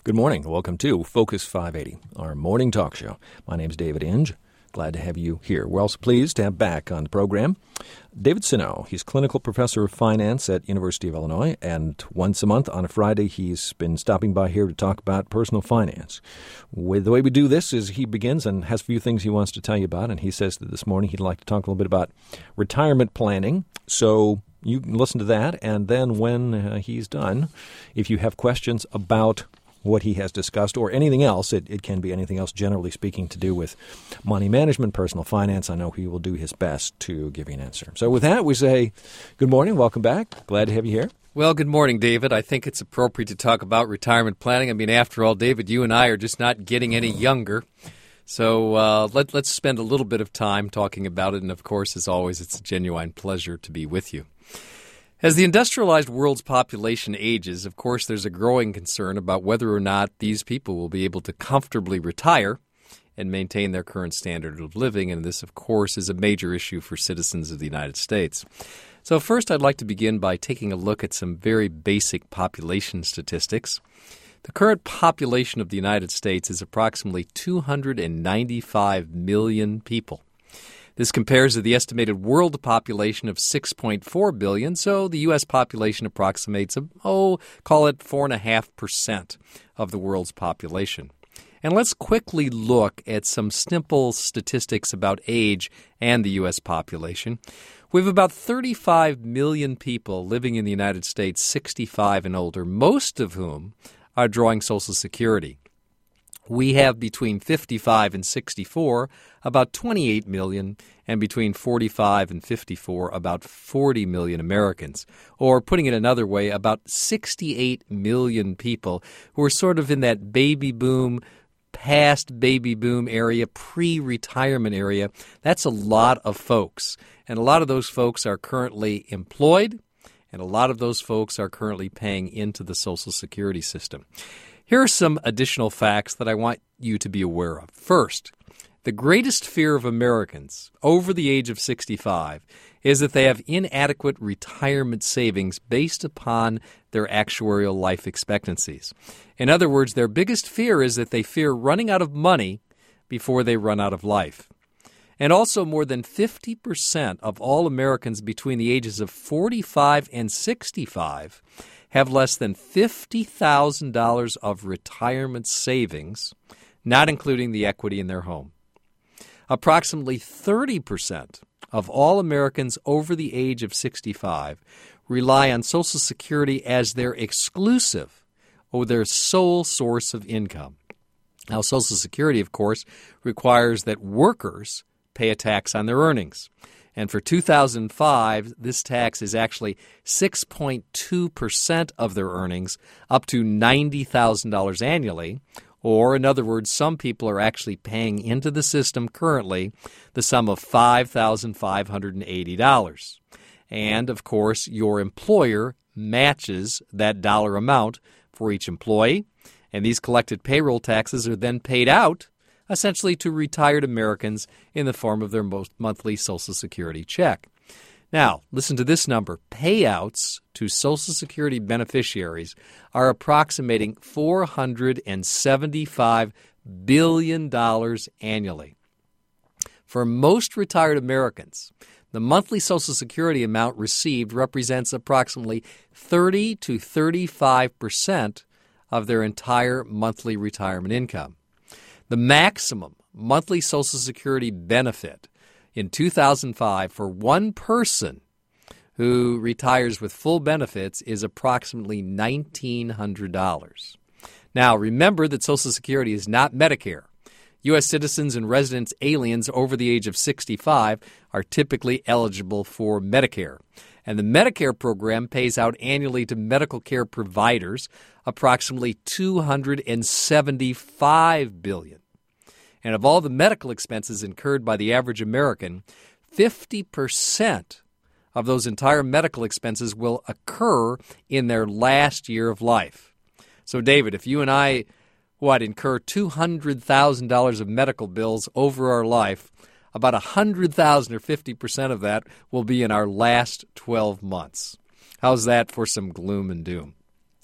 Good morning. Welcome to Focus 580, our morning talk show. My name is David Inge. Glad to have you here. We're also pleased to have back on the program David Sinow. He's clinical professor of finance at University of Illinois, and once a month on a Friday, he's been stopping by here to talk about personal finance. The way we do this is he begins and has a few things he wants to tell you about, and he says that this morning he'd like to talk a little bit about retirement planning. So you can listen to that, and then when he's done, if you have questions about what he has discussed or anything else, it can be anything else, generally speaking, to do with money management, personal finance, I know he will do his best to give you an answer. So with that, we say good morning, welcome back. Glad to have you here. Well, good morning, David. I think it's appropriate to talk about retirement planning. I mean, after all, David, you and I are just not getting any younger. So let's spend a little bit of time talking about it. And, of course, as always, it's a genuine pleasure to be with you. As the industrialized world's population ages, of course, there's a growing concern about whether or not these people will be able to comfortably retire and maintain their current standard of living. And this, of course, is a major issue for citizens of the United States. So first, I'd like to begin by taking a look at some very basic population statistics. The current population of the United States is approximately 295 million people. This compares to the estimated world population of 6.4 billion, so the U.S. population approximates, call it 4.5% of the world's population. And let's quickly look at some simple statistics about age and the U.S. population. We have about 35 million people living in the United States 65 and older, most of whom are drawing Social Security. We have between 55 and 64 about 28 million, and between 45 and 54 about 40 million Americans. Or putting it another way, about 68 million people who are sort of in that baby boom, past baby boom area, pre-retirement area. That's a lot of folks. And a lot of those folks are currently employed, and a lot of those folks are currently paying into the Social Security system. Here are some additional facts that I want you to be aware of. First, the greatest fear of Americans over the age of 65 is that they have inadequate retirement savings based upon their actuarial life expectancies. In other words, their biggest fear is that they fear running out of money before they run out of life. And also, more than 50% of all Americans between the ages of 45 and 65 have less than $50,000 of retirement savings, not including the equity in their home. Approximately 30% of all Americans over the age of 65 rely on Social Security as their exclusive or their sole source of income. Now, Social Security, of course, requires that workers pay a tax on their earnings. And for 2005, this tax is actually 6.2% of their earnings, up to $90,000 annually. Or, in other words, some people are actually paying into the system currently the sum of $5,580. And, of course, your employer matches that dollar amount for each employee. And these collected payroll taxes are then paid out essentially to retired Americans in the form of their monthly Social Security check. Now, listen to this number. Payouts to Social Security beneficiaries are approximating $475 billion annually. For most retired Americans, the monthly Social Security amount received represents approximately 30 to 35% of their entire monthly retirement income. The maximum monthly Social Security benefit in 2005 for one person who retires with full benefits is approximately $1,900. Now, remember that Social Security is not Medicare. U.S. citizens and resident aliens over the age of 65 are typically eligible for Medicare. And the Medicare program pays out annually to medical care providers approximately $275 billion. And of all the medical expenses incurred by the average American, 50% of those entire medical expenses will occur in their last year of life. So, David, if you and I, incur $200,000 of medical bills over our life, about $100,000 or 50% of that will be in our last 12 months. How's that for some gloom and doom?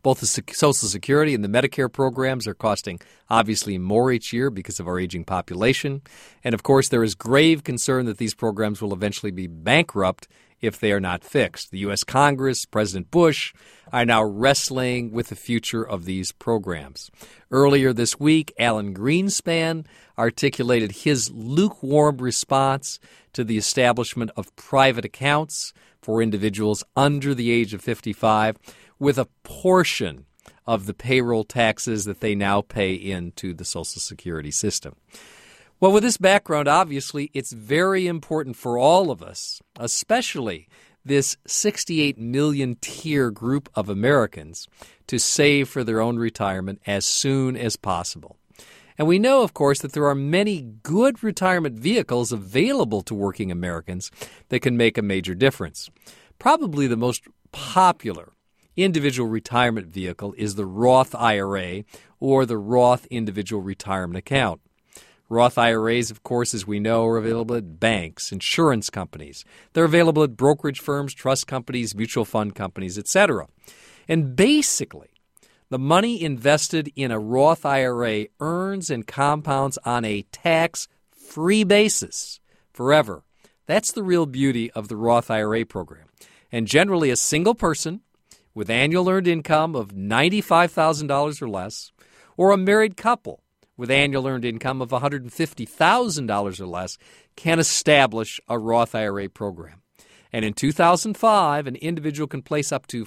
Both the Social Security and the Medicare programs are costing obviously more each year because of our aging population. And of course, there is grave concern that these programs will eventually be bankrupt if they are not fixed. The U.S. Congress, President Bush, are now wrestling with the future of these programs. Earlier this week, Alan Greenspan articulated his lukewarm response to the establishment of private accounts for individuals under the age of 55 with a portion of the payroll taxes that they now pay into the Social Security system. Well, with this background, obviously, it's very important for all of us, especially this 68 million tier group of Americans, to save for their own retirement as soon as possible. And we know, of course, that there are many good retirement vehicles available to working Americans that can make a major difference. Probably the most popular individual retirement vehicle is the Roth IRA or the Roth Individual Retirement Account. Roth IRAs, of course, as we know, are available at banks, insurance companies. They're available at brokerage firms, trust companies, mutual fund companies, etc. And basically, the money invested in a Roth IRA earns and compounds on a tax-free basis forever. That's the real beauty of the Roth IRA program. And generally, a single person with annual earned income of $95,000 or less, or a married couple with annual earned income of $150,000 or less can establish a Roth IRA program. And in 2005, an individual can place up to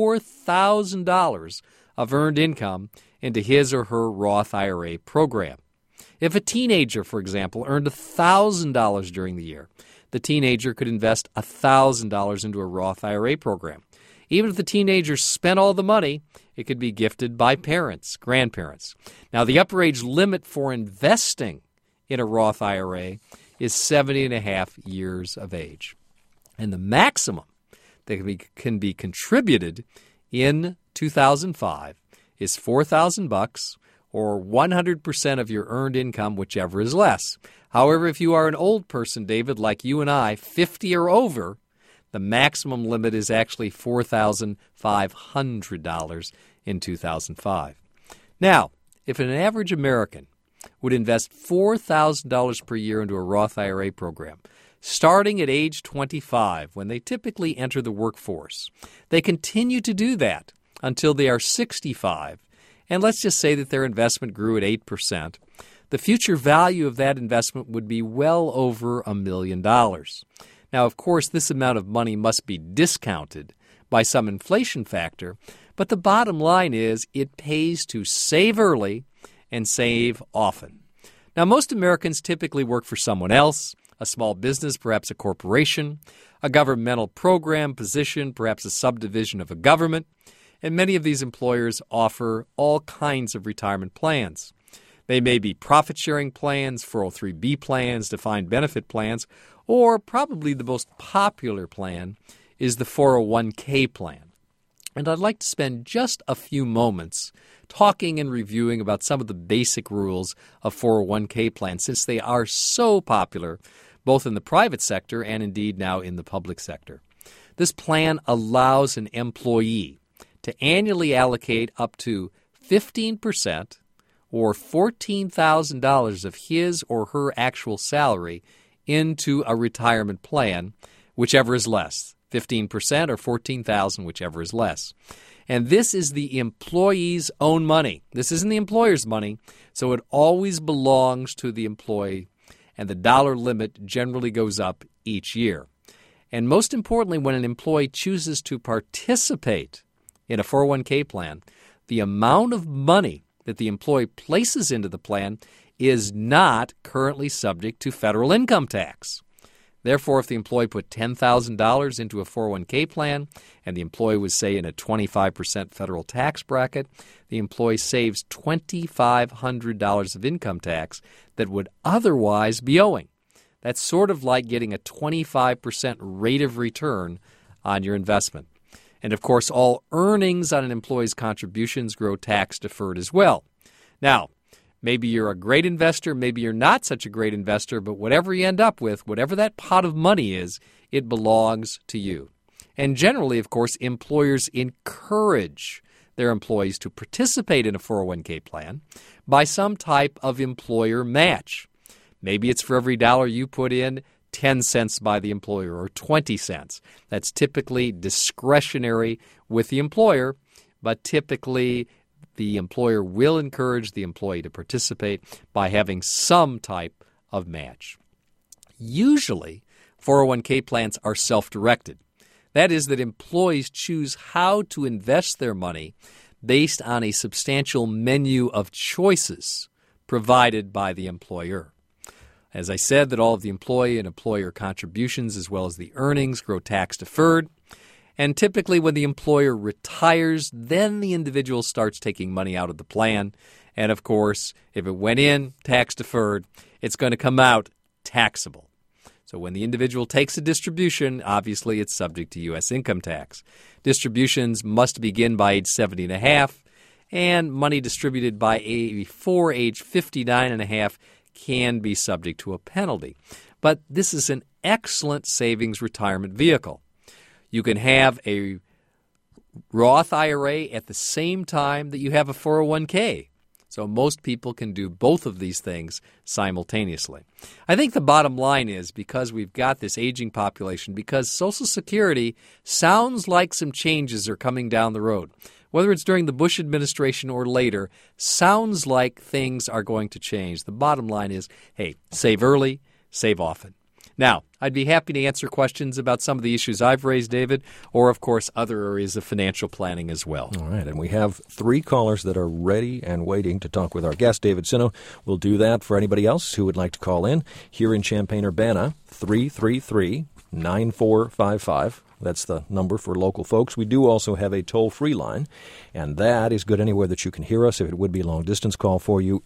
$4,000 of earned income into his or her Roth IRA program. If a teenager, for example, earned $1,000 during the year, the teenager could invest $1,000 into a Roth IRA program. Even if the teenager spent all the money, it could be gifted by parents, grandparents. Now, the upper age limit for investing in a Roth IRA is 70.5 years of age. And the maximum that can be contributed in 2005 is $4,000 or 100% of your earned income, whichever is less. However, if you are an old person, David, like you and I, 50 or over, the maximum limit is actually $4,500 in 2005. Now, if an average American would invest $4,000 per year into a Roth IRA program, starting at age 25, when they typically enter the workforce, they continue to do that until they are 65, and let's just say that their investment grew at 8%, the future value of that investment would be well over $1 million. Now, of course, this amount of money must be discounted by some inflation factor, but the bottom line is it pays to save early and save often. Now, most Americans typically work for someone else, a small business, perhaps a corporation, a governmental program, position, perhaps a subdivision of a government, and many of these employers offer all kinds of retirement plans. They may be profit-sharing plans, 403B plans, defined benefit plans, or probably the most popular plan is the 401k plan. And I'd like to spend just a few moments talking and reviewing about some of the basic rules of 401k plans, since they are so popular both in the private sector and indeed now in the public sector. This plan allows an employee to annually allocate up to 15% or $14,000 of his or her actual salary into a retirement plan, whichever is less, 15% or $14,000, whichever is less. And this is the employee's own money. This isn't the employer's money, so it always belongs to the employee, and the dollar limit generally goes up each year. And most importantly, when an employee chooses to participate in a 401k plan, the amount of money that the employee places into the plan is not currently subject to federal income tax. Therefore, if the employee put $10,000 into a 401k plan and the employee was, say, in a 25% federal tax bracket, the employee saves $2,500 of income tax that would otherwise be owing. That's sort of like getting a 25% rate of return on your investment. And, of course, all earnings on an employee's contributions grow tax-deferred as well. Now, maybe you're a great investor, maybe you're not such a great investor, but whatever you end up with, whatever that pot of money is, it belongs to you. And generally, of course, employers encourage their employees to participate in a 401k plan by some type of employer match. Maybe it's for every dollar you put in, 10 cents by the employer or 20 cents. That's typically discretionary with the employer, but typically the employer will encourage the employee to participate by having some type of match. Usually, 401k plans are self-directed. That is, that employees choose how to invest their money based on a substantial menu of choices provided by the employer. As I said, that all of the employee and employer contributions as well as the earnings grow tax-deferred. And typically when the employer retires, then the individual starts taking money out of the plan. And of course, if it went in tax-deferred, it's going to come out taxable. So when the individual takes a distribution, obviously it's subject to U.S. income tax. Distributions must begin by age 70 and a half, and money distributed before age 59 and a half can be subject to a penalty. But this is an excellent savings retirement vehicle. You can have a Roth IRA at the same time that you have a 401k. So most people can do both of these things simultaneously. I think the bottom line is, because we've got this aging population, because Social Security sounds like some changes are coming down the road, whether it's during the Bush administration or later, sounds like things are going to change. The bottom line is, hey, save early, save often. Now, I'd be happy to answer questions about some of the issues I've raised, David, or, of course, other areas of financial planning as well. All right, and we have 3 callers that are ready and waiting to talk with our guest, David Sino. We'll do that for anybody else who would like to call in. Here in Champaign-Urbana, 333-9455. That's the number for local folks. We do also have a toll-free line, and that is good anywhere that you can hear us. If it would be a long-distance call for you,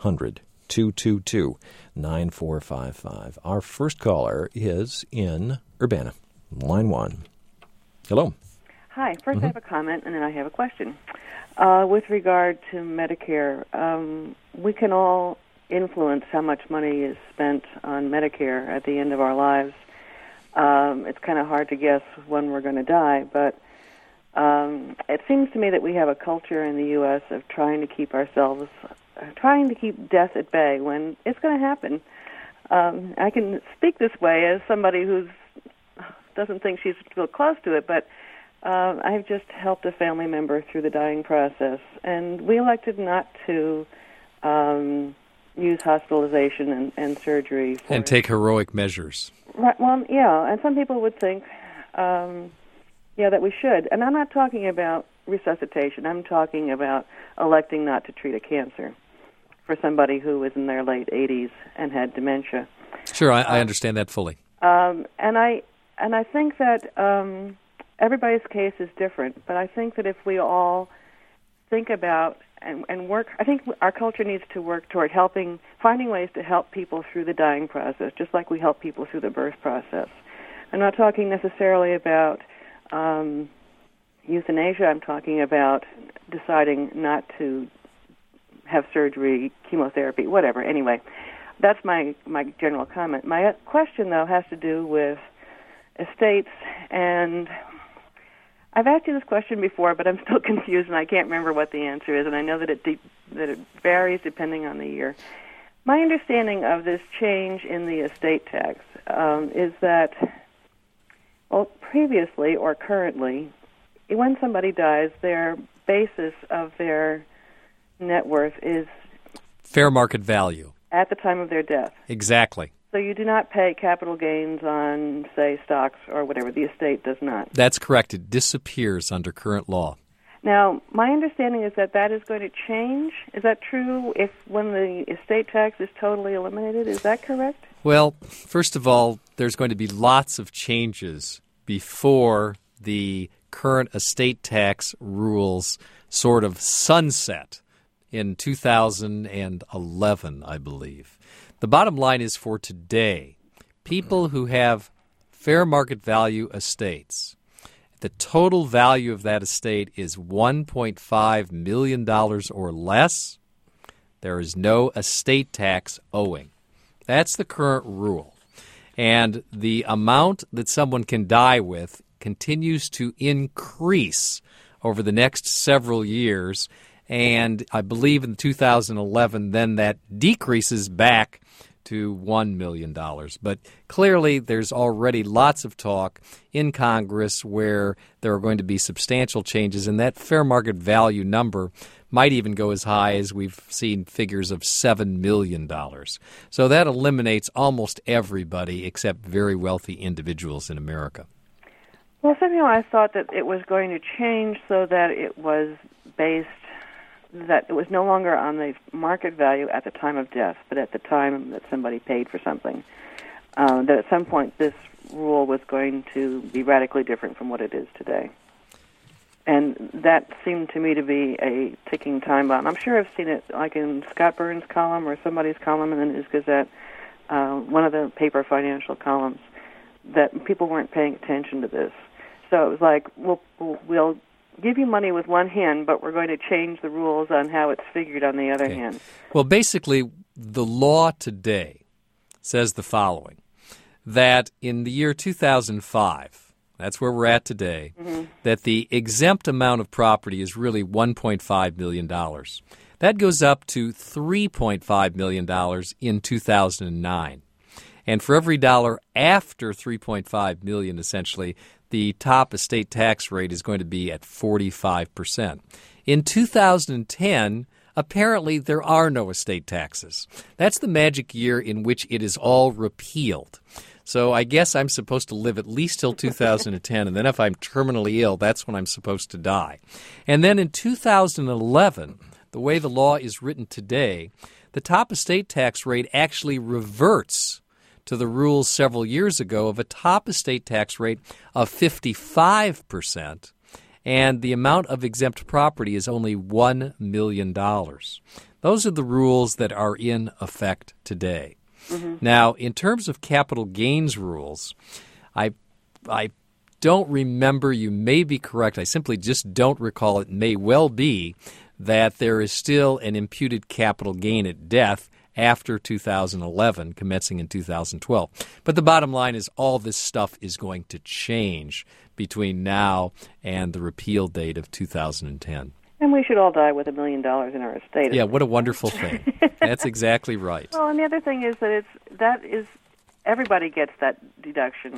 800-222-9455. Our first caller is in Urbana, line 1. Hello. Hi. First I have a comment, and then I have a question. With regard to Medicare, we can all influence how much money is spent on Medicare at the end of our lives. It's kind of hard to guess when we're going to die, but it seems to me that we have a culture in the U.S. of trying to keep death at bay when it's going to happen. I can speak this way as somebody who doesn't think she's real close to it, but I've just helped a family member through the dying process, and we elected not to use hospitalization and surgery. And take heroic measures. Right. Well, yeah, and some people would think, that we should. And I'm not talking about resuscitation. I'm talking about electing not to treat a cancer for somebody who was in their late 80s and had dementia. Sure, I understand that fully. And I think that everybody's case is different, but I think that if we all think about and work, I think our culture needs to work toward finding ways to help people through the dying process, just like we help people through the birth process. I'm not talking necessarily about euthanasia. I'm talking about deciding not to have surgery, chemotherapy, whatever. Anyway, that's my general comment. My question, though, has to do with estates, and I've asked you this question before, but I'm still confused, and I can't remember what the answer is, and I know that it varies depending on the year. My understanding of this change in the estate tax is that, well, previously or currently, when somebody dies, their basis of their net worth is fair market value at the time of their death. Exactly. So you do not pay capital gains on, say, stocks or whatever. The estate does not. That's correct. It disappears under current law. Now, my understanding is that is going to change. Is that true when the estate tax is totally eliminated? Is that correct? Well, first of all, there's going to be lots of changes before the current estate tax rules sort of sunset in 2011, I believe. The bottom line is, for today, people who have fair market value estates, the total value of that estate is $1.5 million or less, there is no estate tax owing. That's the current rule. And the amount that someone can die with continues to increase over the next several years. And I believe in 2011, then that decreases back to $1 million. But clearly, there's already lots of talk in Congress where there are going to be substantial changes, and that fair market value number might even go as high as we've seen figures of $7 million. So that eliminates almost everybody except very wealthy individuals in America. Well, somehow I thought that it was going to change so that it was that it was no longer on the market value at the time of death, but at the time that somebody paid for something. That at some point this rule was going to be radically different from what it is today. And that seemed to me to be a ticking time bomb. I'm sure I've seen it like in Scott Burns' column or somebody's column in the News Gazette, one of the paper financial columns, that people weren't paying attention to this. So it was like, we'll give you money with one hand, but we're going to change the rules on how it's figured on the other hand. Well, basically, the law today says the following, that in the year 2005, that's where we're at today, that the exempt amount of property is really $1.5 million. That goes up to $3.5 million in 2009. And for every dollar after $3.5 million, essentially, the top estate tax rate is going to be at 45%. In 2010, apparently there are no estate taxes. That's the magic year in which it is all repealed. So I guess I'm supposed to live at least till 2010, and then if I'm terminally ill, that's when I'm supposed to die. And then in 2011, the way the law is written today, the top estate tax rate actually reverts to the rules several years ago of a top estate tax rate of 55%, and the amount of exempt property is only $1 million. Those are the rules that are in effect today. Now, in terms of capital gains rules, I don't remember, you may be correct, I simply just don't recall, it may well be that there is still an imputed capital gain at death after 2011, commencing in 2012. But the bottom line is all this stuff is going to change between now and the repeal date of 2010. And we should all die with $1 million in our estate. Yeah, what a wonderful thing. That's exactly right. Well, and the other thing is that everybody gets that deduction.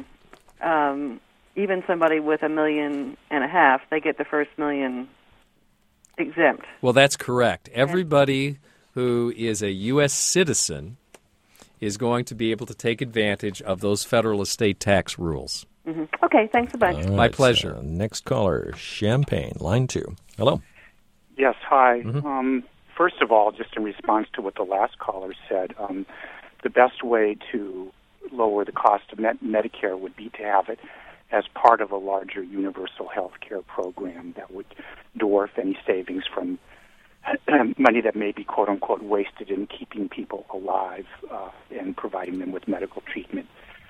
Even somebody with $1.5 million, they get the first $1 million exempt. Well, that's correct. Everybody who is a U.S. citizen is going to be able to take advantage of those federal estate tax rules. Okay, thanks a bunch. Right, My pleasure. Next caller, Champaign, line 2. Hello. Yes, hi. First of all, just in response to what the last caller said, the best way to lower the cost of Medicare would be to have it as part of a larger universal health care program that would dwarf any savings from money that may be, quote-unquote, wasted in keeping people alive and providing them with medical treatment.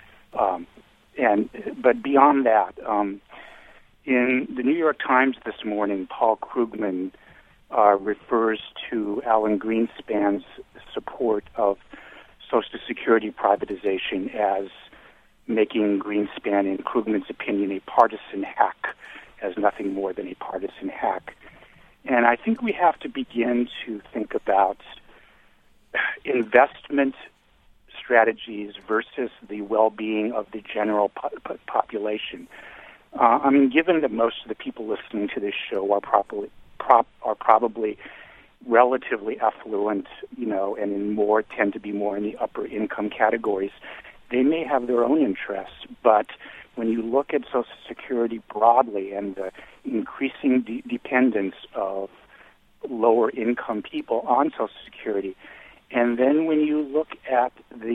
But beyond that, in the New York Times this morning, Paul Krugman refers to Alan Greenspan's support of Social Security privatization as making Greenspan, in Krugman's opinion, a partisan hack, as nothing more than a partisan hack. And I think we have to begin to think about investment strategies versus the well-being of the general population. Given that most of the people listening to this show are probably relatively affluent, and tend to be more in the upper income categories, they may have their own interests. But when you look at Social Security broadly and the increasing dependence of lower income people on Social Security, and then when you look at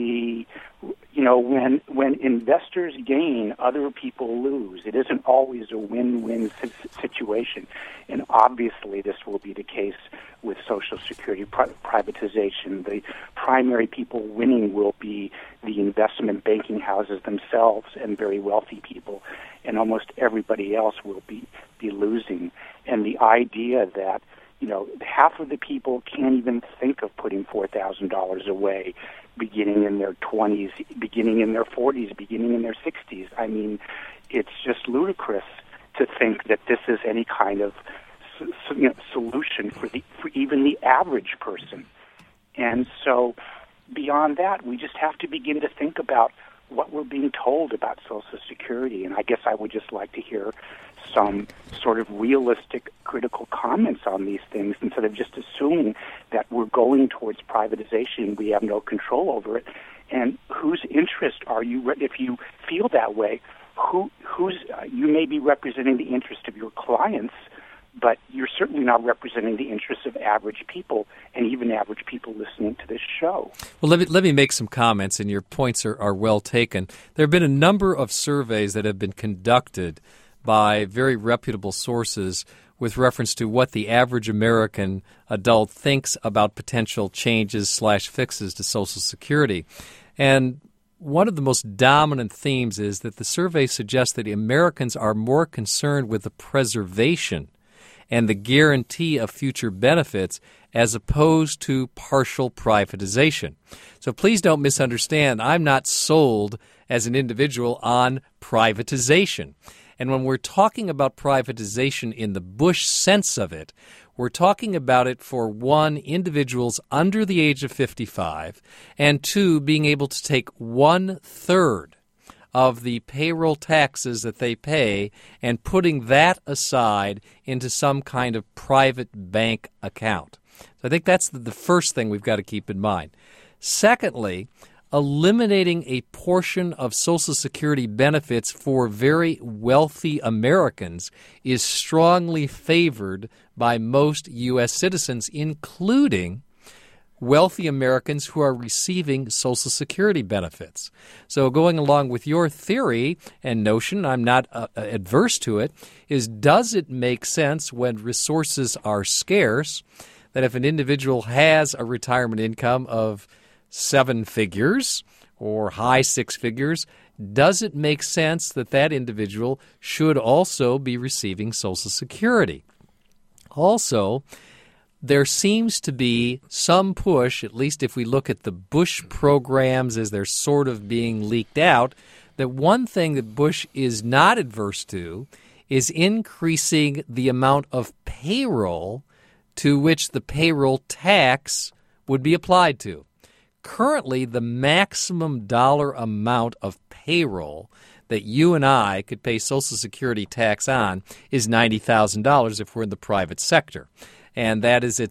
when investors gain, other people lose. It isn't always a win-win situation. And obviously this will be the case with Social Security privatization. The primary people winning will be the investment banking houses themselves and very wealthy people, and almost everybody else will be losing. And the idea that half of the people can't even think of putting $4,000 away, beginning in their 20s, beginning in their 40s, beginning in their 60s. It's just ludicrous to think that this is any kind of solution for even the average person. And so beyond that, we just have to begin to think about what we're being told about Social Security. And I guess I would just like to hear some sort of realistic, critical comments on these things instead of just assuming that we're going towards privatization and we have no control over it. And whose interest are you, if you feel that way, you may be representing the interest of your clients, but you're certainly not representing the interests of average people and even average people listening to this show. Well, let me make some comments, and your points are well taken. There have been a number of surveys that have been conducted by very reputable sources with reference to what the average American adult thinks about potential changes/fixes to Social Security. And one of the most dominant themes is that the survey suggests that Americans are more concerned with the preservation and the guarantee of future benefits as opposed to partial privatization. So please don't misunderstand. I'm not sold as an individual on privatization. And when we're talking about privatization in the Bush sense of it, we're talking about it for, one, individuals under the age of 55, and two, being able to take 1/3 of the payroll taxes that they pay and putting that aside into some kind of private bank account. So I think that's the first thing we've got to keep in mind. Secondly, eliminating a portion of Social Security benefits for very wealthy Americans is strongly favored by most U.S. citizens, including wealthy Americans who are receiving Social Security benefits. So going along with your theory and notion, I'm not adverse to it, is does it make sense when resources are scarce that if an individual has a retirement income of 7 figures or high 6 figures, does it make sense that that individual should also be receiving Social Security? Also, there seems to be some push, at least if we look at the Bush programs as they're sort of being leaked out, that one thing that Bush is not adverse to is increasing the amount of payroll to which the payroll tax would be applied to. Currently, the maximum dollar amount of payroll that you and I could pay Social Security tax on is $90,000 if we're in the private sector, and that is at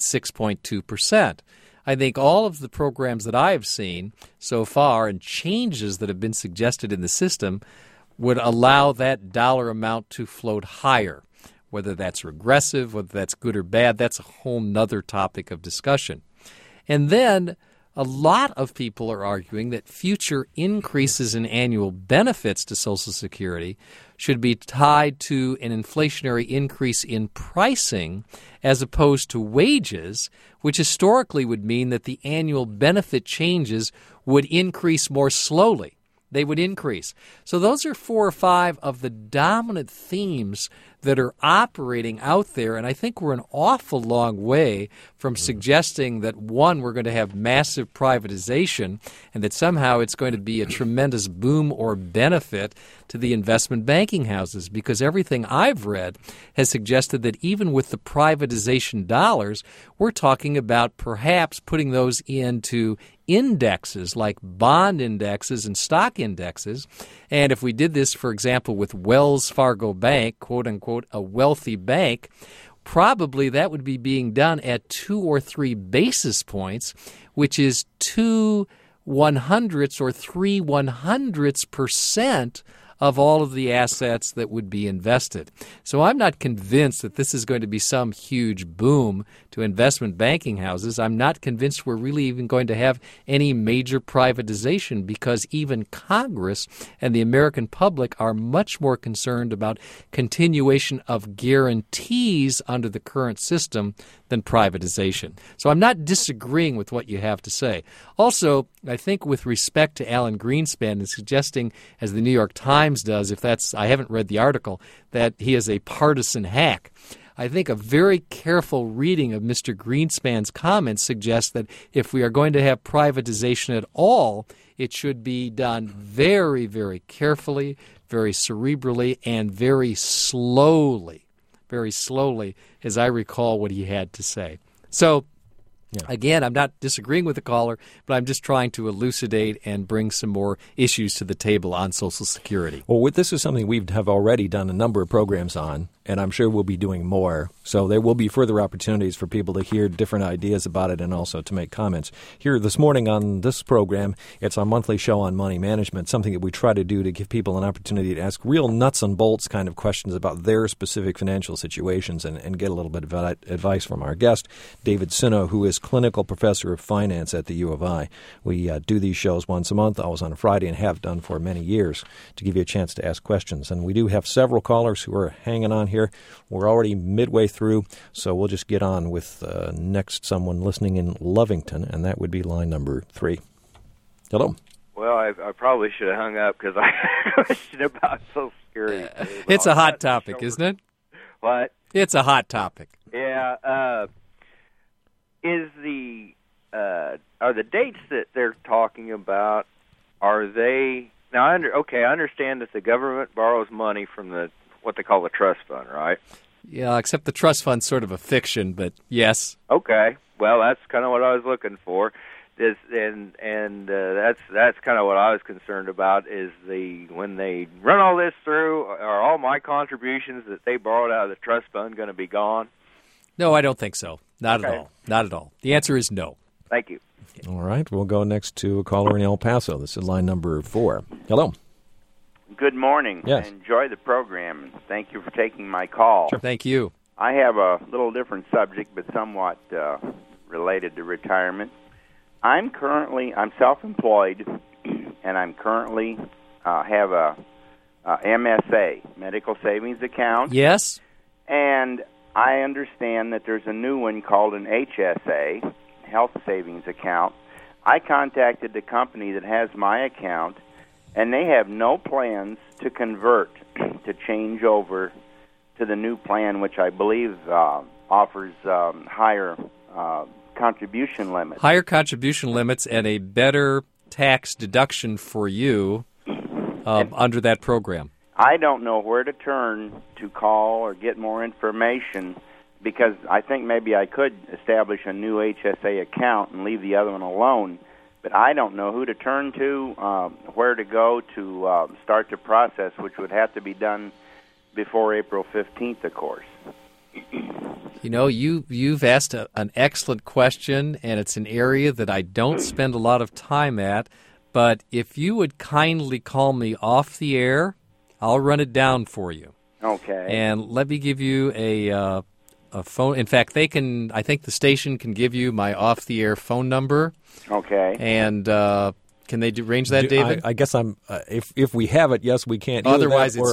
6.2%. I think all of the programs that I have seen so far and changes that have been suggested in the system would allow that dollar amount to float higher. Whether that's regressive, whether that's good or bad, that's a whole nother topic of discussion. And then a lot of people are arguing that future increases in annual benefits to Social Security should be tied to an inflationary increase in pricing as opposed to wages, which historically would mean that the annual benefit changes would increase more slowly. They would increase. So those are 4 or 5 of the dominant themes that are operating out there, and I think we're an awful long way from suggesting that, one, we're going to have massive privatization and that somehow it's going to be a tremendous boom or benefit to the investment banking houses, because everything I've read has suggested that even with the privatization dollars, we're talking about perhaps putting those into indexes like bond indexes and stock indexes. And if we did this, for example, with Wells Fargo Bank, quote unquote, a wealthy bank, probably that would be being done at 2 or 3 basis points, which is 2/100ths or 3/100ths% of all of the assets that would be invested. So I'm not convinced that this is going to be some huge boom to investment banking houses. I'm not convinced we're really even going to have any major privatization, because even Congress and the American public are much more concerned about continuation of guarantees under the current system than privatization. So I'm not disagreeing with what you have to say. Also, I think with respect to Alan Greenspan and suggesting, as the New York Times does, I haven't read the article, that he is a partisan hack. I think a very careful reading of Mr. Greenspan's comments suggests that if we are going to have privatization at all, it should be done very, very carefully, very cerebrally, and very slowly, as I recall what he had to say. So, again, I'm not disagreeing with the caller, but I'm just trying to elucidate and bring some more issues to the table on Social Security. Well, this is something we have already done a number of programs on, and I'm sure we'll be doing more. So there will be further opportunities for people to hear different ideas about it and also to make comments. Here this morning on this program, it's our monthly show on money management, something that we try to do to give people an opportunity to ask real nuts and bolts kind of questions about their specific financial situations and get a little bit of advice from our guest, David Sinow, who is clinical professor of finance at the U of I. We do these shows once a month, always on a Friday, and have done for many years to give you a chance to ask questions. And we do have several callers who are hanging on here. We're already midway through, so we'll just get on with next someone listening in Lovington, and that would be line number 3. Hello. Well, I probably should have hung up because I had a question about Social Security. It's a hot topic, isn't it? What? It's a hot topic. Yeah. Are the dates that they're talking about, are they now? I understand that the government borrows money from what they call the trust fund, right? Yeah, except the trust fund's sort of a fiction, but yes. Okay. Well, that's kind of what I was looking for. That's kind of what I was concerned about is when they run all this through, are all my contributions that they borrowed out of the trust fund going to be gone? No, I don't think so. Not at all. Not at all. The answer is no. Thank you. All right, we'll go next to a caller in El Paso. This is line number 4. Hello. Good morning. Yes. I enjoy the program. Thank you for taking my call. Sure. Thank you. I have a little different subject, but somewhat related to retirement. I'm self-employed, and I'm currently have a MSA, Medical Savings Account. Yes. And I understand that there's a new one called an HSA, Health Savings Account. I contacted the company that has my account, and they have no plans to convert, to change over to the new plan, which I believe offers higher contribution limits. Higher contribution limits and a better tax deduction for you under that program. I don't know where to turn to call or get more information because I think maybe I could establish a new HSA account and leave the other one alone, but I don't know who to turn to, where to go to start the process, which would have to be done before April 15th, of course. You know, you've asked an excellent question, and it's an area that I don't spend a lot of time at, but if you would kindly call me off the air, I'll run it down for you. Okay. And let me give you a phone. In fact, I think the station can give you my off-the-air phone number. Okay. And can they arrange that, David? I guess if we have it, yes, we can't. Otherwise, it's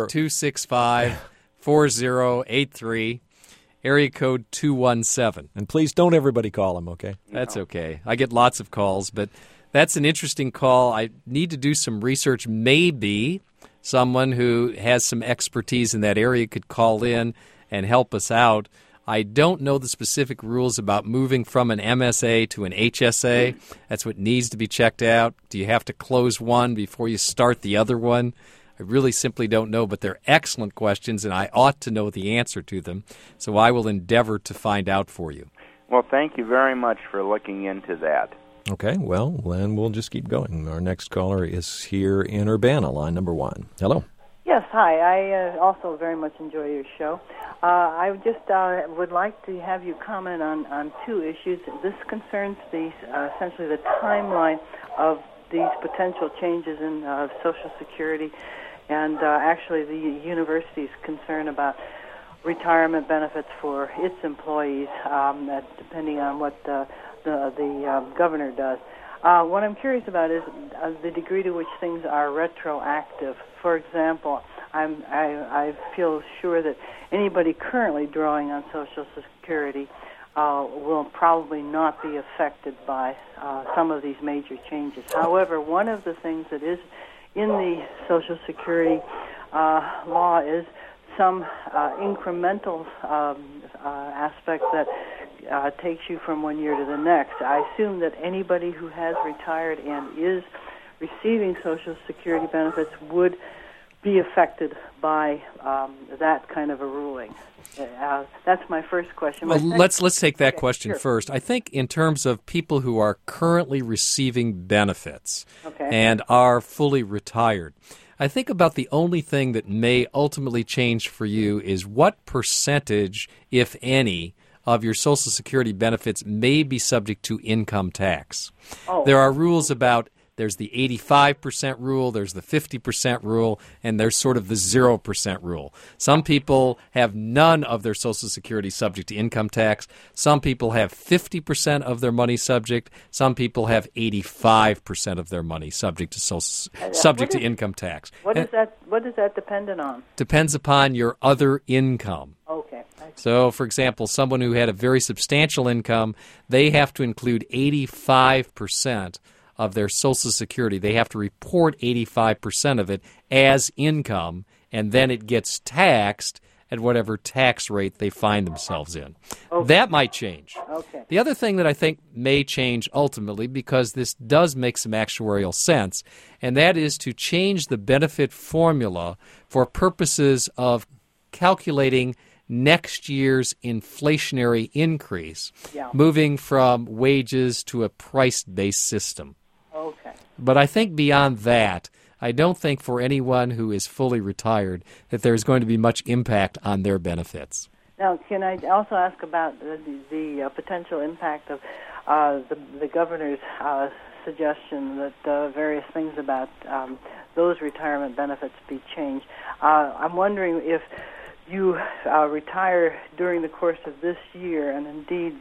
265-4083, area code 217. And please don't everybody call them, okay? That's okay. I get lots of calls, but that's an interesting call. I need to do some research. Maybe someone who has some expertise in that area could call in and help us out. I don't know the specific rules about moving from an MSA to an HSA. That's what needs to be checked out. Do you have to close one before you start the other one? I really simply don't know, but they're excellent questions, and I ought to know the answer to them. So I will endeavor to find out for you. Well, thank you very much for looking into that. Okay, well, then we'll just keep going. Our next caller is here in Urbana, line number 1. Hello. Yes, hi. I also very much enjoy your show. I just would like to have you comment on 2 issues. This concerns essentially the timeline of these potential changes in Social Security and actually the university's concern about retirement benefits for its employees, depending on what the governor does. What I'm curious about is the degree to which things are retroactive. For example, I feel sure that anybody currently drawing on Social Security will probably not be affected by some of these major changes. However, one of the things that is in the Social Security law is some incremental aspect that takes you from one year to the next. I assume that anybody who has retired and is receiving Social Security benefits would be affected by that kind of a ruling? That's my first question. Well, let's take that question first. I think in terms of people who are currently receiving benefits and are fully retired, I think about the only thing that may ultimately change for you is what percentage, if any, of your Social Security benefits may be subject to income tax. There are rules about, there's the 85% rule, there's the 50% rule, and there's sort of the 0% rule. Some people have none of their Social Security subject to income tax. Some people have 50% of their money subject. Some people have 85% of their money subject to income tax. What is that dependent on? Depends upon your other income. Okay. So, for example, someone who had a very substantial income, they have to include 85% of their Social Security. They have to report 85% of it as income, and then it gets taxed at whatever tax rate they find themselves in. That might change. The other thing that I think may change ultimately, because this does make some actuarial sense, and that is to change the benefit formula for purposes of calculating next year's inflationary increase, moving from wages to a price-based system. But I think beyond that, I don't think for anyone who is fully retired that there's going to be much impact on their benefits. Now, can I also ask about the potential impact of the governor's suggestion that various things about those retirement benefits be changed? I'm wondering if you retire during the course of this year, and indeed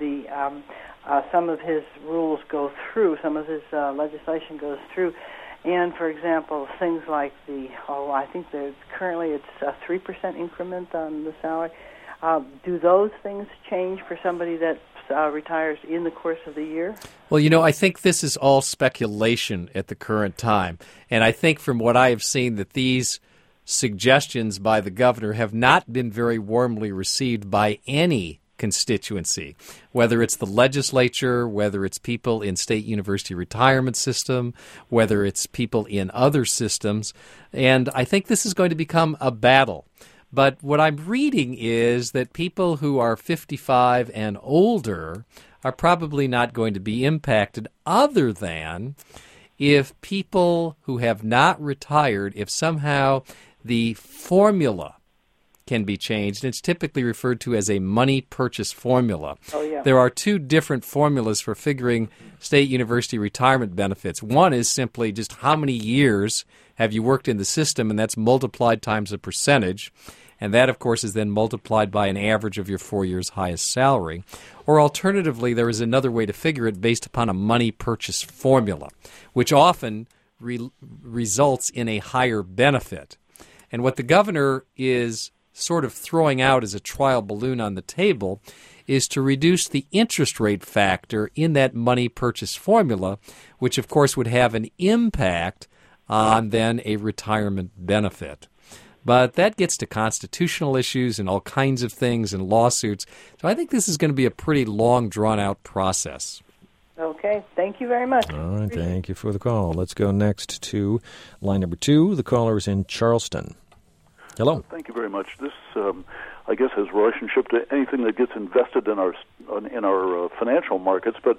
some of his rules go through, some of his legislation goes through, and, for example, things like I think currently it's a 3% increment on the salary. Do those things change for somebody that retires in the course of the year? Well, I think this is all speculation at the current time, and I think from what I have seen that these suggestions by the governor have not been very warmly received by any constituency, whether it's the legislature, whether it's people in state university retirement system, whether it's people in other systems. And I think this is going to become a battle. But what I'm reading is that people who are 55 and older are probably not going to be impacted, other than if people who have not retired, if somehow the formula can be changed. It's typically referred to as a money purchase formula. There are two different formulas for figuring state university retirement benefits. One is simply just how many years have you worked in the system, and that's multiplied times a percentage. And that, of course, is then multiplied by an average of your 4 years' highest salary. Or alternatively, there is another way to figure it based upon a money purchase formula, which often results in a higher benefit. And what the governor is sort of throwing out as a trial balloon on the table is to reduce the interest rate factor in that money purchase formula, which, of course, would have an impact on then a retirement benefit. But that gets to constitutional issues and all kinds of things and lawsuits. So I think this is going to be a pretty long, drawn-out process. Okay. Thank you very much. All right. Thank you for the call. Let's go next to line number 2. The caller is in Charleston. Hello. Thank you very much. This, I guess, has relationship to anything that gets invested in our financial markets. But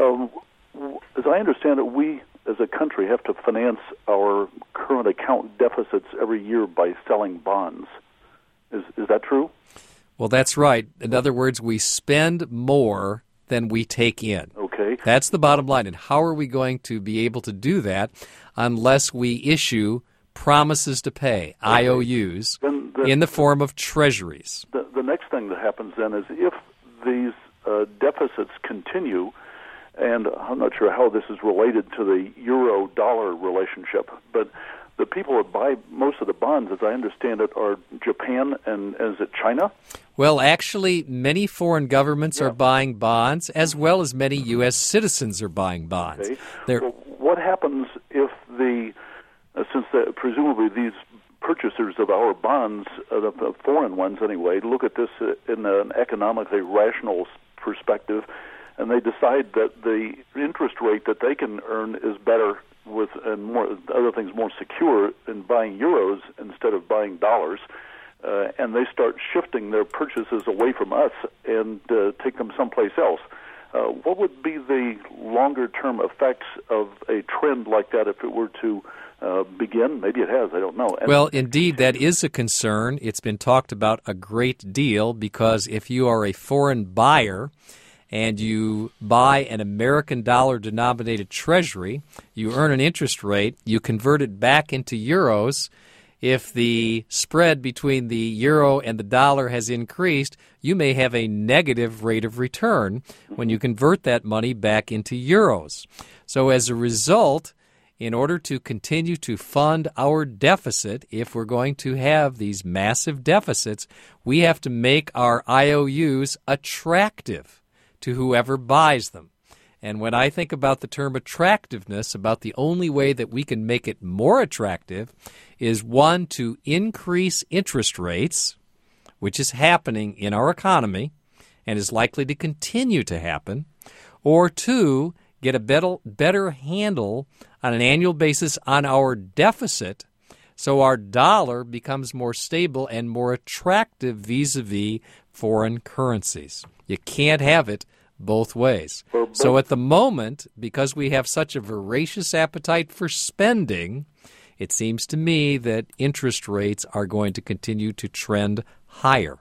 as I understand it, we as a country have to finance our current account deficits every year by selling bonds. Is that true? Well, that's right. In other words, we spend more than we take in. Okay. That's the bottom line. And how are we going to be able to do that unless we issue promises to pay, IOUs, in the form of treasuries? The next thing that happens then is if these deficits continue, and I'm not sure how this is related to the euro-dollar relationship, but the people that buy most of the bonds, as I understand it, are Japan and is it China? Well, actually, many foreign governments are buying bonds, as well as many U.S. citizens are buying bonds. Okay. Well, what happens if since presumably these purchasers of our bonds, the foreign ones anyway, look at this in an economically rational perspective, and they decide that the interest rate that they can earn is better and more other things more secure in buying euros instead of buying dollars, and they start shifting their purchases away from us and take them someplace else. What would be the longer-term effects of a trend like that if it were to begin? Maybe it has, I don't know. Well, indeed, that is a concern. It's been talked about a great deal because if you are a foreign buyer and you buy an American dollar-denominated treasury, you earn an interest rate, you convert it back into euros. If the spread between the euro and the dollar has increased, you may have a negative rate of return when you convert that money back into euros. So as a result, in order to continue to fund our deficit, if we're going to have these massive deficits, we have to make our IOUs attractive to whoever buys them. And when I think about the term attractiveness, about the only way that we can make it more attractive is, one, to increase interest rates, which is happening in our economy and is likely to continue to happen, or two, get a better handle on an annual basis on our deficit so our dollar becomes more stable and more attractive vis-a-vis foreign currencies. You can't have it both ways. So at the moment, because we have such a voracious appetite for spending, it seems to me that interest rates are going to continue to trend higher.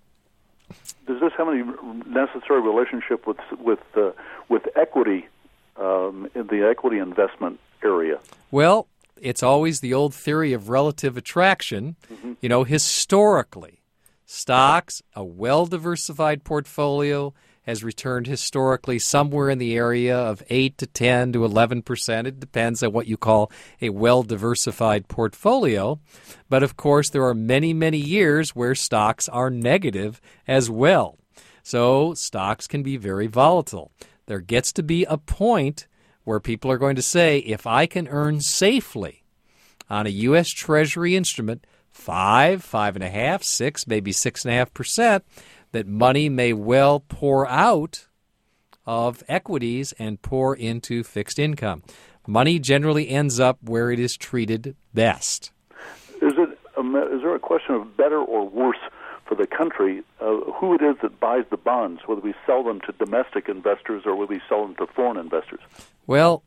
Does this have any necessary relationship with equity in the equity investment area? Well, it's always the old theory of relative attraction. Mm-hmm. You know, historically, stocks, a well-diversified portfolio, has returned historically somewhere in the area of 8 to 10 to 11%. It depends on what you call a well-diversified portfolio. But, of course, there are many, many years where stocks are negative as well. So stocks can be very volatile. There gets to be a point where people are going to say, if I can earn safely on a U.S. Treasury instrument 5, 5.5%, 6, maybe 6.5%, that money may well pour out of equities and pour into fixed income. Money generally ends up where it is treated best. Is there a question of better or worse for the country who it is that buys the bonds, whether we sell them to domestic investors or whether we sell them to foreign investors? Well,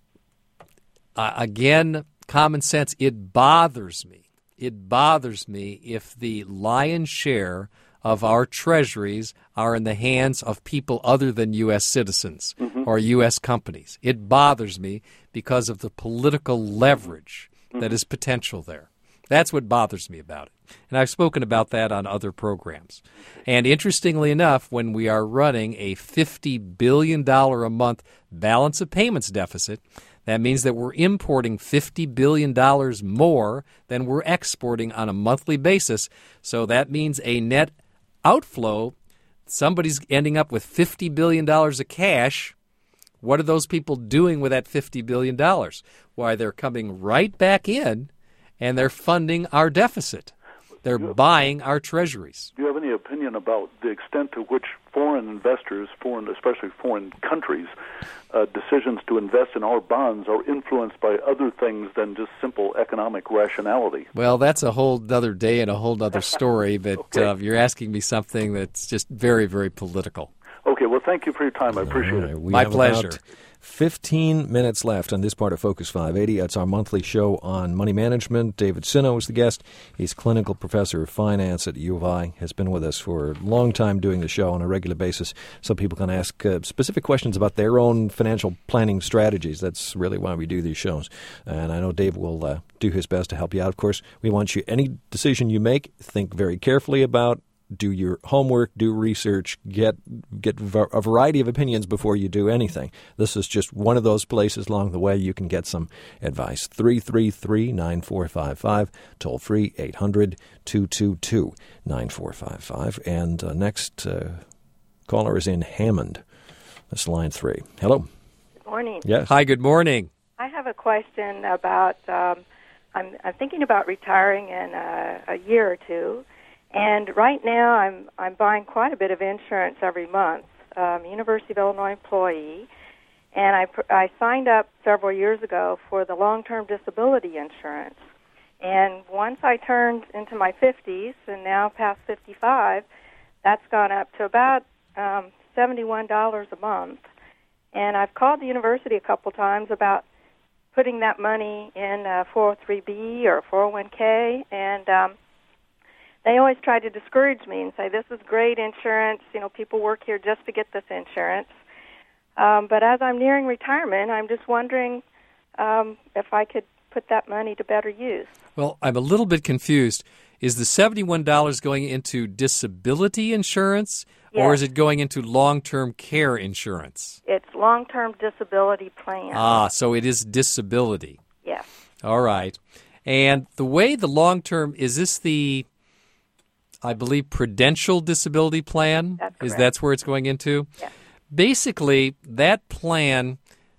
again, common sense, it bothers me. It bothers me if the lion's share of our treasuries are in the hands of people other than U.S. citizens or U.S. companies. It bothers me because of the political leverage that is potential there. That's what bothers me about it. And I've spoken about that on other programs. And interestingly enough, when we are running a $50 billion a month balance of payments deficit, that means that we're importing $50 billion more than we're exporting on a monthly basis. So that means a net outflow. Somebody's ending up with $50 billion of cash. What are those people doing with that $50 billion? Why, they're coming right back in and they're funding our deficit. They're buying our treasuries. Do you have any opinion about the extent to which foreign investors, especially foreign countries, decisions to invest in our bonds are influenced by other things than just simple economic rationality? Well, that's a whole other day and a whole other story, but okay. You're asking me something that's just very, very political. Okay, well, thank you for your time. I appreciate it. My pleasure. 15 minutes left on this part of Focus 580. It's our monthly show on money management. David Sino is the guest. He's clinical professor of finance at U of I, has been with us for a long time doing the show on a regular basis. So people can ask specific questions about their own financial planning strategies. That's really why we do these shows. And I know Dave will do his best to help you out. Of course, we want you, any decision you make, think very carefully about. Do your homework, do research, get a variety of opinions before you do anything. This is just one of those places along the way you can get some advice. 333-9455, toll free 800-222-9455. And next caller is in Hammond. That's line 3. Hello. Good morning. Yes. Hi, good morning. I have a question about, I'm thinking about retiring in a year or two. And right now, I'm buying quite a bit of insurance every month, University of Illinois employee, and I signed up several years ago for the long-term disability insurance. And once I turned into my 50s and now past 55, that's gone up to about $71 a month. And I've called the university a couple times about putting that money in 403B or 401K, and they always try to discourage me and say, this is great insurance, people work here just to get this insurance. But as I'm nearing retirement, I'm just wondering if I could put that money to better use. Well, I'm a little bit confused. Is the $71 going into disability insurance, yes, or is it going into long-term care insurance? It's long-term disability plan. Ah, so it is disability. Yes. All right. And the way the long-term, is this the, I believe, Prudential Disability Plan? That's correct. That's where it's going into? Yes. Basically, that plan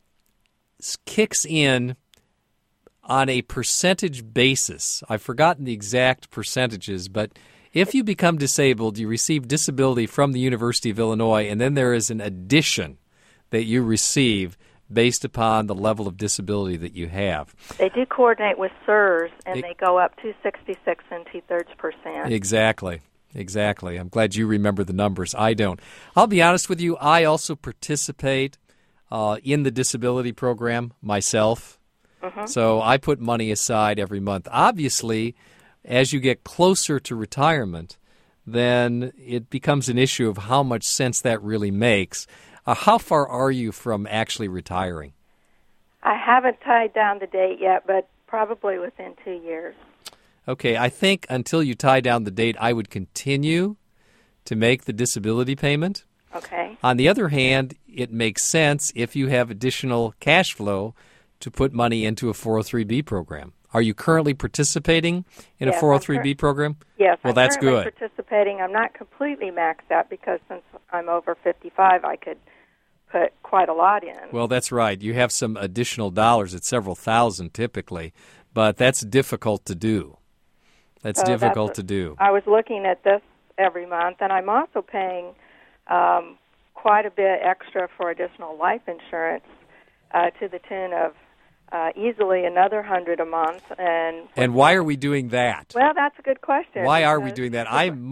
kicks in on a percentage basis. I've forgotten the exact percentages, but if you become disabled, you receive disability from the University of Illinois, and then there is an addition that you receive based upon the level of disability that you have. They do coordinate with CSRS, and they go up to 66 2/3%. Exactly. I'm glad you remember the numbers. I don't. I'll be honest with you, I also participate in the disability program myself. Mm-hmm. So I put money aside every month. Obviously, as you get closer to retirement, then it becomes an issue of how much sense that really makes. How far are you from actually retiring? I haven't tied down the date yet, but probably within 2 years. Okay, I think until you tie down the date, I would continue to make the disability payment. Okay. On the other hand, it makes sense if you have additional cash flow to put money into a 403B program. Are you currently participating in a 403B program? Yes, well, I'm that's currently good. Participating. I'm not completely maxed out because since I'm over 55, I could put quite a lot in. Well, that's right. You have some additional dollars. It's several thousand typically, but that's difficult to do. That's difficult to do. I was looking at this every month, and I'm also paying quite a bit extra for additional life insurance to the tune of easily another $100 a month. And why are we doing that? Well, that's a good question. Why are we doing that?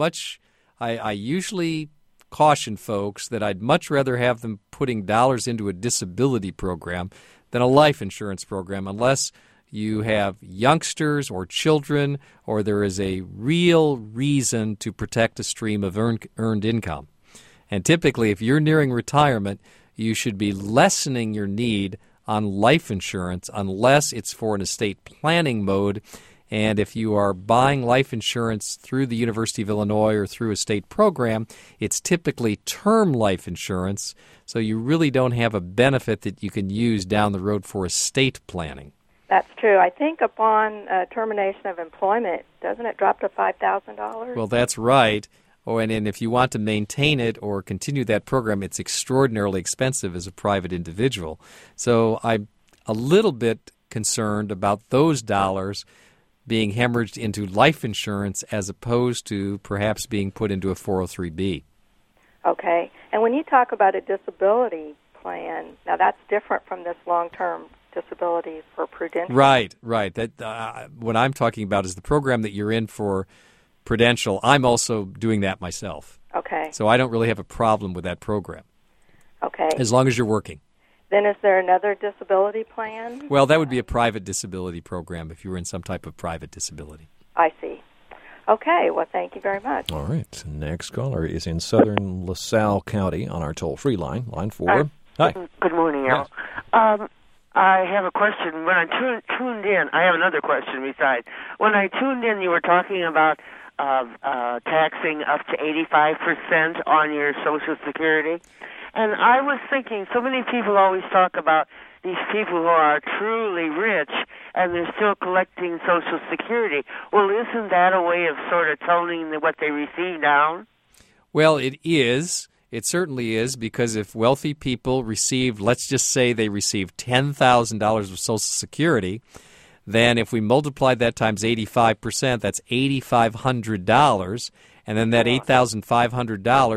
I usually caution folks that I'd much rather have them putting dollars into a disability program than a life insurance program, unless you have youngsters or children or there is a real reason to protect a stream of earned income. And typically, if you're nearing retirement, you should be lessening your need on life insurance unless it's for an estate planning mode. And if you are buying life insurance through the University of Illinois or through a state program, it's typically term life insurance, so you really don't have a benefit that you can use down the road for estate planning. That's true. I think upon termination of employment, doesn't it drop to $5,000? Well, that's right. Oh, and if you want to maintain it or continue that program, it's extraordinarily expensive as a private individual. So I'm a little bit concerned about those dollars being hemorrhaged into life insurance as opposed to perhaps being put into a 403B. Okay. And when you talk about a disability plan, now that's different from this long-term disability for Prudential. Right. That what I'm talking about is the program that you're in for Prudential. I'm also doing that myself. Okay. So I don't really have a problem with that program. Okay. As long as you're working. Then is there another disability plan? Well, that would be a private disability program if you were in some type of private disability. I see. Okay. Well, thank you very much. All right. Next caller is in southern LaSalle County on our toll-free line, line 4. Hi. Good morning, Al. Yes. I have a question. When I tuned in, I have another question besides. When I tuned in, you were talking about taxing up to 85% on your Social Security. And I was thinking, so many people always talk about these people who are truly rich and they're still collecting Social Security. Well, isn't that a way of sort of toning what they receive down? Well, it is. It certainly is, because if wealthy people receive, let's just say they receive $10,000 of Social Security, then if we multiply that times 85%, that's $8,500, and then that $8,500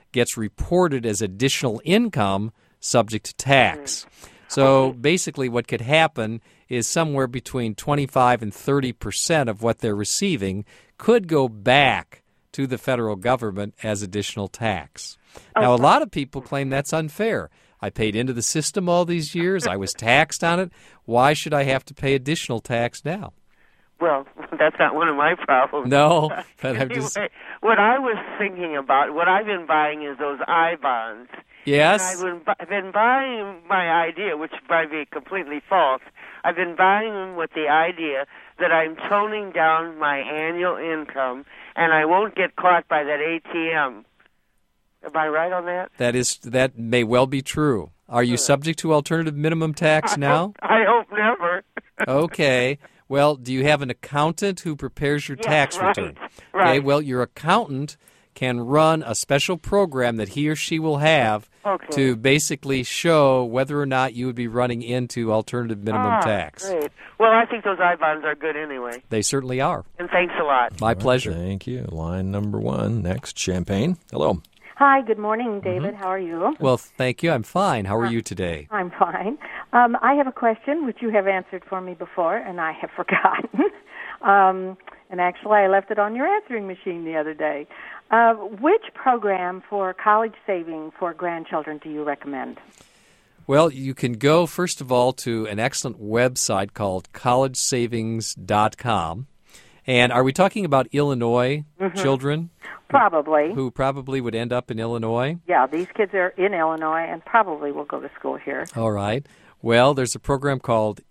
gets reported as additional income subject to tax. So basically what could happen is somewhere between 25 and 30% of what they're receiving could go back to the federal government as additional tax. Now, a lot of people claim that's unfair. I paid into the system all these years. I was taxed on it. Why should I have to pay additional tax now? Well, that's not one of my problems. No, but anyway, what I was thinking about, what I've been buying is those I-bonds. Yes. And I've been buying my idea, which might be completely false. I've been buying them with the idea that I'm toning down my annual income and I won't get caught by that ATM. Am I right on that? That may well be true. Are you subject to alternative minimum tax now? I hope never. Okay. Well, do you have an accountant who prepares your tax return? Right. Okay, well, your accountant can run a special program that he or she will have to basically show whether or not you would be running into alternative minimum tax. Great. Well, I think those I-bonds are good anyway. They certainly are. And thanks a lot. My pleasure. Thank you. Line number 1 next. Champagne. Hello. Hi, good morning, David. How are you? Well, thank you. I'm fine. How are you today? I'm fine. I have a question which you have answered for me before, and I have forgotten. And actually, I left it on your answering machine the other day. Which program for college saving for grandchildren do you recommend? Well, you can go, first of all, to an excellent website called collegesavings.com. And are we talking about Illinois children? Probably. Who probably would end up in Illinois? Yeah, these kids are in Illinois and probably will go to school here. All right. Well, there's a program called,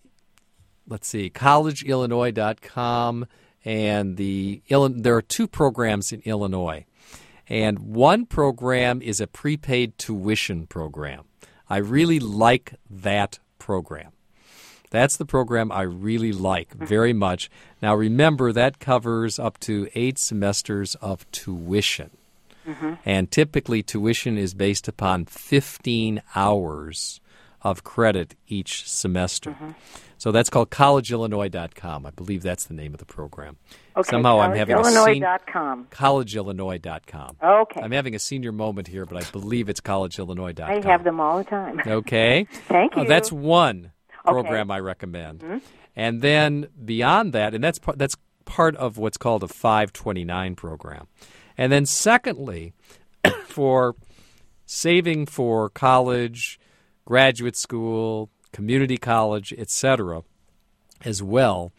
collegeillinois.com, and there are 2 programs in Illinois. And one program is a prepaid tuition program. I really like that program. That's the program I really like very much. Now, remember, that covers up to 8 semesters of tuition. And typically, tuition is based upon 15 hours of credit each semester. So that's called collegeillinois.com. I believe that's the name of the program. Okay, somehow I'm having collegeillinois.com. Collegeillinois.com. Okay. I'm having a senior moment here, but I believe it's collegeillinois.com. I have them all the time. Okay. Thank you. That's one program I recommend. And then beyond that, and that's part of what's called a 529 program. And then secondly, for saving for college, graduate school, community college, etc., as well,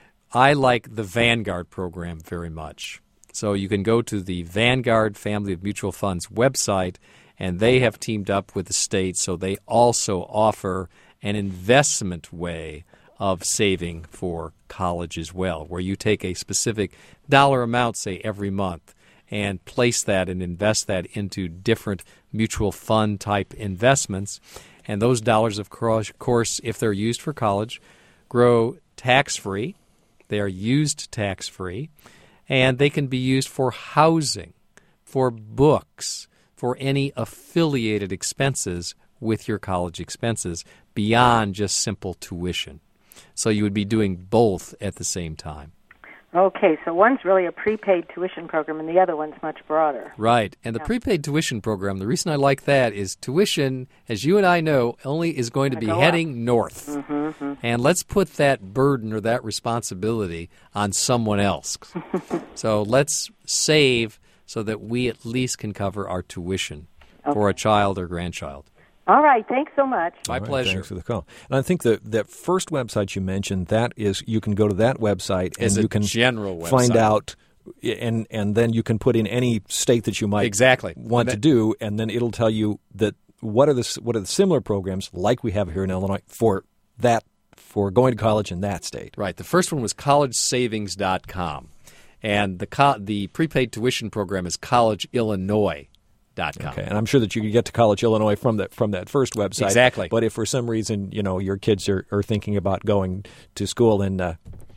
I like the Vanguard program very much. So you can go to the Vanguard Family of Mutual Funds website, and they have teamed up with the state, so they also offer an investment way of saving for college as well, where you take a specific dollar amount, say, every month, and place that and invest that into different mutual fund type investments. And those dollars, of course, if they're used for college, grow tax-free. They are used tax-free. And they can be used for housing, for books, for any affiliated expenses with your college expenses beyond just simple tuition. So you would be doing both at the same time. Okay, so one's really a prepaid tuition program and the other one's much broader. Right. And the prepaid tuition program, the reason I like that is tuition, as you and I know, only is going to be heading north. And let's put that burden or that responsibility on someone else. So let's save so that we at least can cover our tuition for a child or grandchild. All right, thanks so much. My pleasure. Thanks for the call. And I think that first website you mentioned, that is, you can go to that website and you can find out, and then you can put in any state that you might want to do, and then it'll tell you that what are the similar programs like we have here in Illinois for going to college in that state. Right. The first one was collegesavings.com, and the prepaid tuition program is collegeillinois.com. Okay, and I'm sure that you could get to College Illinois from that first website. Exactly. But if for some reason your kids are thinking about going to school in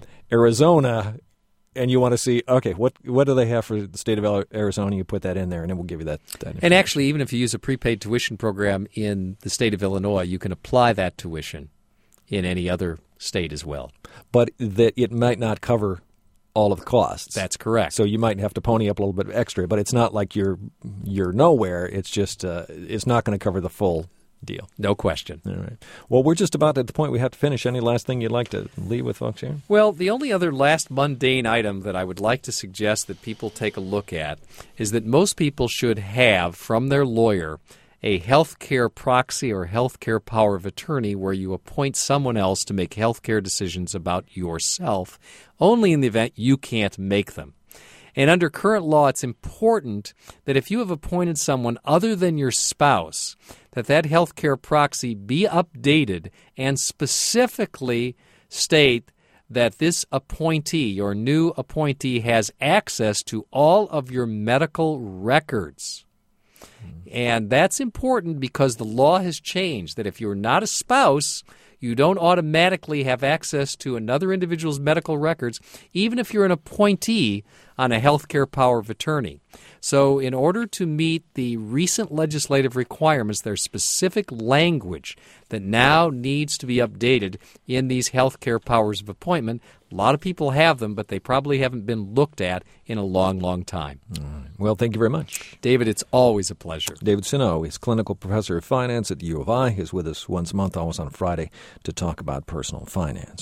Arizona, and you want to see what do they have for the state of Arizona, you put that in there, and it will give you that And actually, even if you use a prepaid tuition program in the state of Illinois, you can apply that tuition in any other state as well. But that it might not cover all of the costs. That's correct. So you might have to pony up a little bit extra, but it's not like you're nowhere. It's just it's not going to cover the full deal. No question. All right. Well, we're just about at the point we have to finish. Any last thing you'd like to leave with folks here? Well, the only other last mundane item that I would like to suggest that people take a look at is that most people should have from their lawyer a health care proxy or health care power of attorney where you appoint someone else to make health care decisions about yourself, only in the event you can't make them. And under current law, it's important that if you have appointed someone other than your spouse, that health care proxy be updated and specifically state that this appointee, your new appointee, has access to all of your medical records. And that's important because the law has changed, that if you're not a spouse, you don't automatically have access to another individual's medical records, even if you're an appointee on a health care power of attorney. So in order to meet the recent legislative requirements, there's specific language that now needs to be updated in these health care powers of appointment. A lot of people have them, but they probably haven't been looked at in a long, long time. All right. Well, thank you very much. David, it's always a pleasure. David Sinow is clinical professor of finance at the U of I. He's with us once a month, always on Friday, to talk about personal finance.